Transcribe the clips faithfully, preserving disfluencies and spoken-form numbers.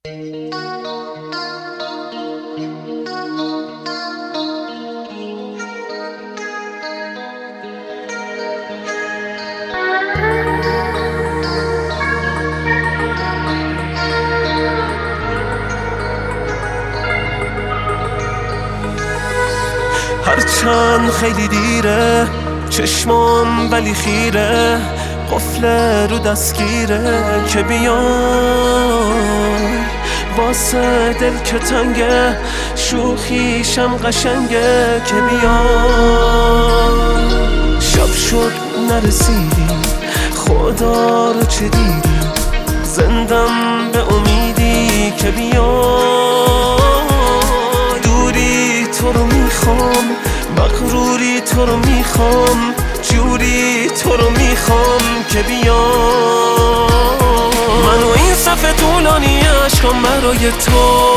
هرچند خیلی دیره چشمام ولی خیره، قفل رو دستگیره که بیای واسه دل که تنگه، شوخیشم قشنگه که بیای. شب شد نرسیدی خدا رو چه دیدی، زندم به امیدی که بیای. دوری تو رو میخوام، مغروری تو رو میخوام، جوری تو رو میخوام که بیای. من و این صفحه طولانی عشقام برای تو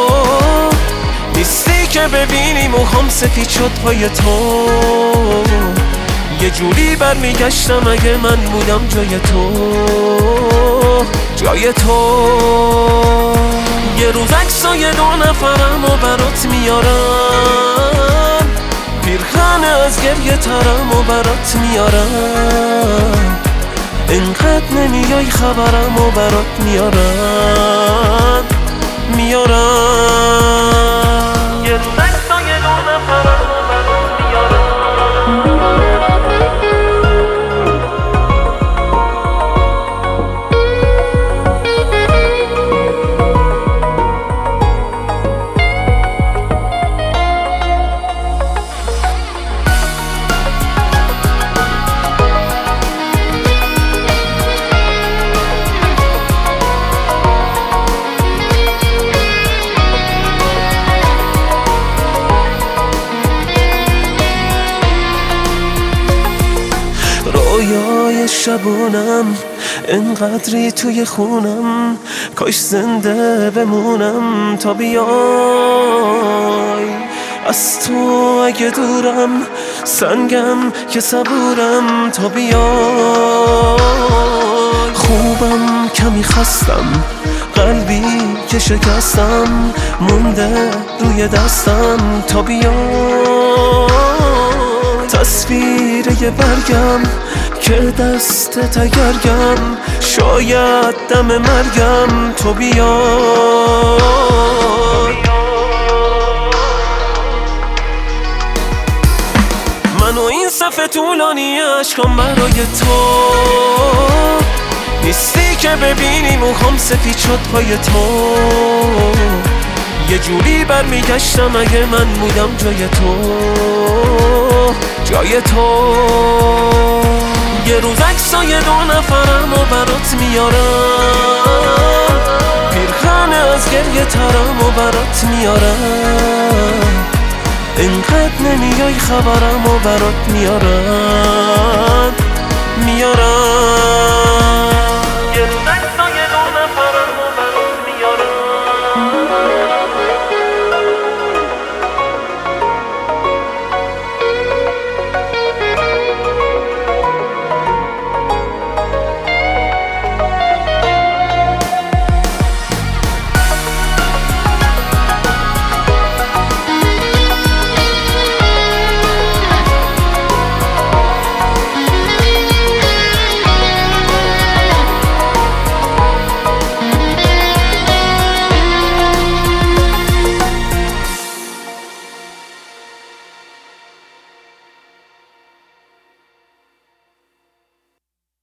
نیستی که ببینی موهام سفید شد پای تو. یه جوری برمیگشتم اگه من بودم جای تو، جای تو. یه روز عکسای دو نفرم و برات میارم، پیرخانه از گریه ترم و برات میارم. اینقدر نمیای خبرم و برات میارم، میارم. یه روز عکسای دو نفرم و برات میارم. رویای شبونم انقدری توی خونم، کاش زنده بمونم تا بیای. از تو اگه دورم سنگم که صبورم تا بیای. خوبم کمی خستم، قلبی که شکستم مونده روی دستم تا بیای. تصویر یه برگم که دست تگرگم، شاید دم مرگم تو بیای. من و این صفحه طولانی عشقام برای تو نیستی که ببینی موهام سفید شد پای تو. یه جوری برمیگشتم اگه من بودم جای تو، جای تو. یه روز عکسای دو نفرم و برات میارم، پیرخانه از گریه ترم و برات میارم. اینقدر نمیای خبرم و برات میارم، میارم.